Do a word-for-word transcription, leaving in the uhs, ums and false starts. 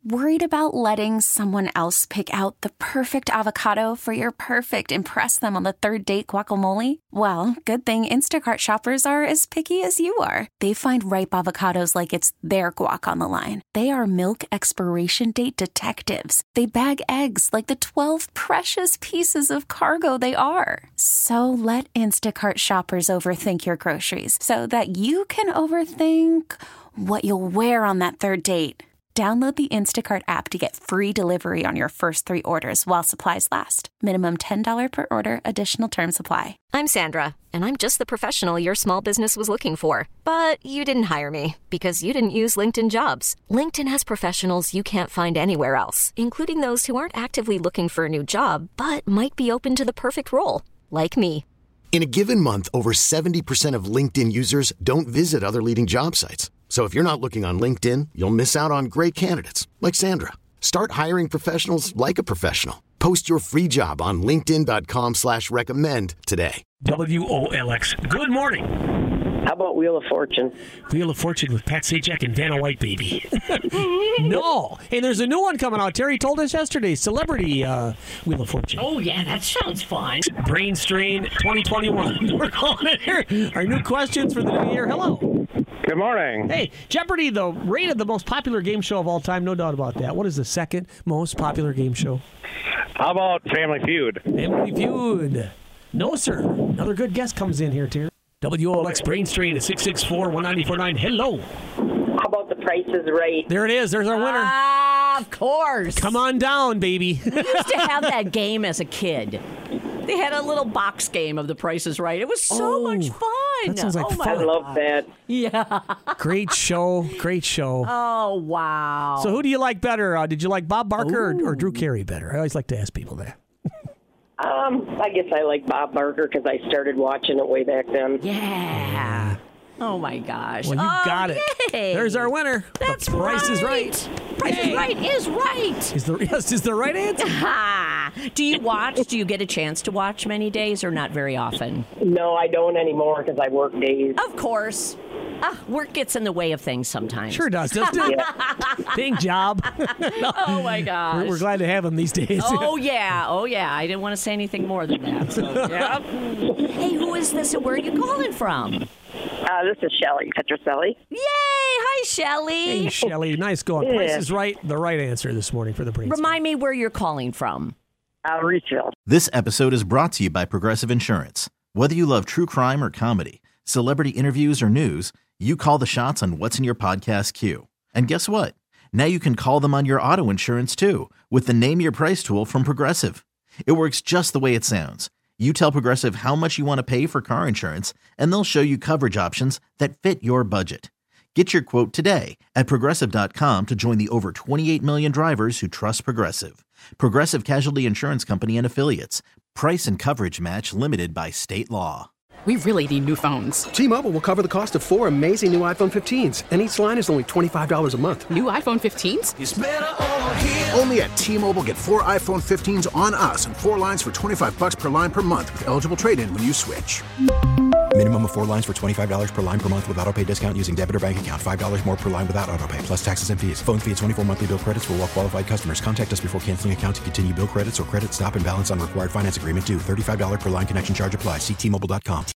Worried about letting someone else pick out the perfect avocado for your perfect impress them on the third date guacamole? Well, good thing Instacart shoppers are as picky as you are. They find ripe avocados like it's their guac on the line. They are milk expiration date detectives. They bag eggs like the twelve precious pieces of cargo they are. So let Instacart shoppers overthink your groceries so that you can overthink what you'll wear on that third date. Download the Instacart app to get free delivery on your first three orders while supplies last. Minimum ten dollars per order. Additional terms apply. I'm Sandra, and I'm just the professional your small business was looking for. But you didn't hire me because you didn't use LinkedIn Jobs. LinkedIn has professionals you can't find anywhere else, including those who aren't actively looking for a new job, but might be open to the perfect role, like me. In a given month, over seventy percent of LinkedIn users don't visit other leading job sites. So if you're not looking on LinkedIn, you'll miss out on great candidates like Sandra. Start hiring professionals like a professional. Post your free job on linkedin dot com slash recommend today. W O L X. Good morning. How about Wheel of Fortune? Wheel of Fortune with Pat Sajak and Vanna White, baby. No. Hey, there's a new one coming out. Terry told us yesterday. Celebrity uh, Wheel of Fortune. Oh, yeah, that sounds fun. Brain Strain twenty twenty-one. We're calling it here. Our new questions for the new year. Hello. Good morning. Hey, Jeopardy, the rated the most popular game show of all time, no doubt about that. What is the second most popular game show? How about Family Feud? Family Feud. No, sir. Another good guest comes in here, Terry. W O L X Brain Strain at six six four, one nine four nine. Hello. How about The Price is Right? There it is. There's our winner. Ah, of course. Come on down, baby. We used to have that game as a kid. They had a little box game of The Price is Right. It was so Oh, much fun. that sounds like oh my fun. I love that. Yeah. Great show. Great show. Oh, wow. So who do you like better? Uh, did you like Bob Barker or, or Drew Carey better? I always like to ask people that. Um, I guess I like Bob Barker because I started watching it way back then. Yeah. Oh, my gosh. Well, you oh, got it. yay. There's our winner. That's the Price right. is Right. Price is Right is right. Is the, yes, is the right answer. Ha. Do you watch? Do you get a chance to watch many days or not very often? No, I don't anymore because I work days. Of course. Ah, work gets in the way of things sometimes. Sure does, doesn't it? Big job. No. Oh, my gosh. We're, we're glad to have him these days. Oh, yeah. Oh, yeah. I didn't want to say anything more than that. So, yeah. Hey, who is this and where are you calling from? Uh, this is Shelley Petroselli. Yay! Hi, Shelley. Hey, Shelley. Nice going. Yeah. Price is Right, the right answer this morning for the brain. Remind me where you're calling from. Uh, Reachville. This episode is brought to you by Progressive Insurance. Whether you love true crime or comedy, celebrity interviews or news, you call the shots on what's in your podcast queue. And guess what? Now you can call them on your auto insurance too with the Name Your Price tool from Progressive. It works just the way it sounds. You tell Progressive how much you want to pay for car insurance, and they'll show you coverage options that fit your budget. Get your quote today at Progressive dot com to join the over twenty-eight million drivers who trust Progressive. Progressive Casualty Insurance Company and Affiliates. Price and coverage match limited by state law. We really need new phones. T-Mobile will cover the cost of four amazing new iPhone fifteens, and each line is only twenty-five dollars a month. New iPhone fifteens? It's better over here. Only at T-Mobile, get four iPhone fifteens on us and four lines for twenty-five dollars per line per month with eligible trade-in when you switch. Minimum of four lines for twenty-five dollars per line per month with autopay discount using debit or bank account. five dollars more per line without autopay, plus taxes and fees. Phone fee at twenty-four monthly bill credits for well-qualified customers. Contact us before canceling account to continue bill credits or credit stop and balance on required finance agreement due. thirty-five dollars per line connection charge applies. See T Mobile dot com.